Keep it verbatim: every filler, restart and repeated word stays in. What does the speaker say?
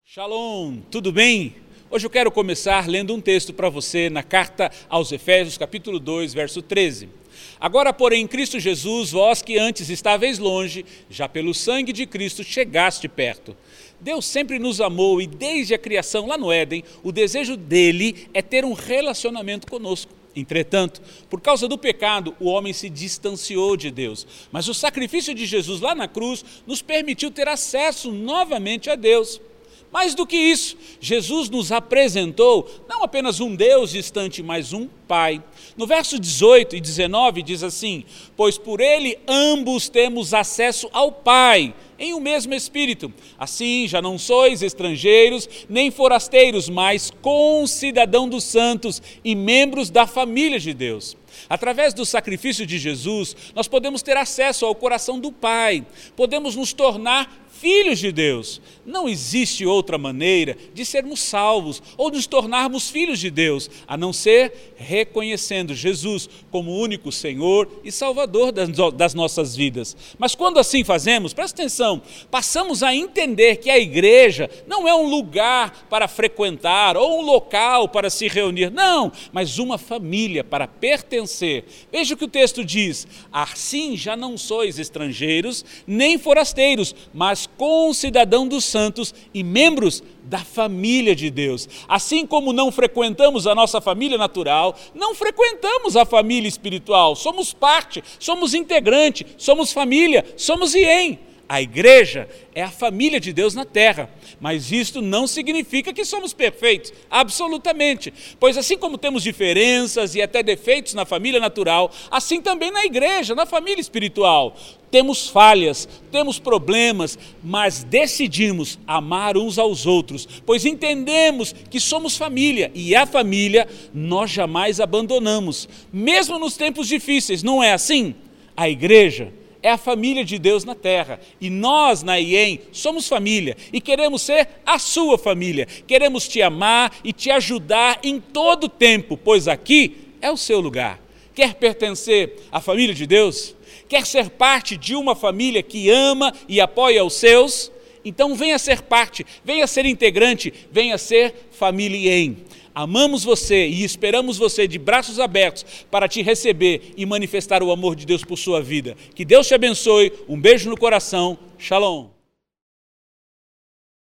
Shalom, tudo bem? Hoje eu quero começar lendo um texto para você na carta aos Efésios, capítulo dois, verso treze. Agora, porém, em Cristo Jesus, vós que antes estáveis longe, já pelo sangue de Cristo chegaste perto. Deus sempre nos amou e desde a criação lá no Éden, o desejo dele é ter um relacionamento conosco. Entretanto, por causa do pecado, o homem se distanciou de Deus. Mas o sacrifício de Jesus lá na cruz nos permitiu ter acesso novamente a Deus. Mais do que isso, Jesus nos apresentou não apenas um Deus distante, mas um Pai. No verso dezoito e dezenove diz assim: pois por ele ambos temos acesso ao Pai, em um mesmo Espírito. Assim já não sois estrangeiros, nem forasteiros, mas concidadão dos santos e membros da família de Deus. Através do sacrifício de Jesus, nós podemos ter acesso ao coração do Pai, podemos nos tornar filhos de Deus. Não existe outra maneira de sermos salvos ou nos tornarmos filhos de Deus, a não ser reconhecendo Jesus como o único Senhor e Salvador das nossas vidas. Mas quando assim fazemos, presta atenção, passamos a entender que a igreja não é um lugar para frequentar ou um local para se reunir, não, mas uma família para pertencer. Veja o que o texto diz: assim já não sois estrangeiros nem forasteiros, mas concidadão dos santos e membros da família de Deus. Assim como não frequentamos a nossa família natural, não frequentamos a família espiritual, somos parte, somos integrante, somos família, somos I E M. A igreja é a família de Deus na terra, mas isto não significa que somos perfeitos, absolutamente, pois assim como temos diferenças e até defeitos na família natural, assim também na igreja, na família espiritual. Temos falhas, temos problemas, mas decidimos amar uns aos outros, pois entendemos que somos família e a família nós jamais abandonamos, mesmo nos tempos difíceis, não é assim? A igreja é a família de Deus na terra e nós na I E M somos família e queremos ser a sua família, queremos te amar e te ajudar em todo o tempo, pois aqui é o seu lugar. Quer pertencer à família de Deus? Quer ser parte de uma família que ama e apoia os seus? Então venha ser parte, venha ser integrante, venha ser família I E M. Amamos você e esperamos você de braços abertos para te receber e manifestar o amor de Deus por sua vida. Que Deus te abençoe, um beijo no coração, Shalom.